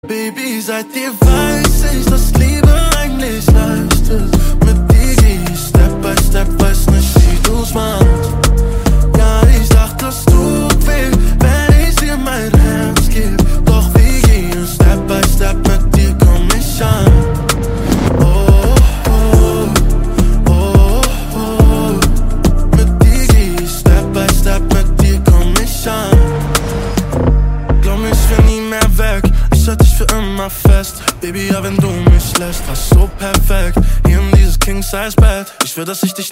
Baby, seit dir weiß ich, dass Liebe eigentlich leicht ist. Mit dir geh ich Step by Step, weiß nicht, wie du's machst. Ja, ich dachte, das tut weh, wenn ich dir mein Herz geb. Doch wir gehen Step by Step, mit dir komm ich an. Oh, oh, oh, oh. Mit dir geh ich Step by Step, mit dir komm ich an. Glaub mir, ich will nie mehr weg. Ich halte dich für immer fest. Baby, ja, wenn du mich lässt, war's so perfekt. Hier in dieses King-Size-Bett. Ich will, dass ich dich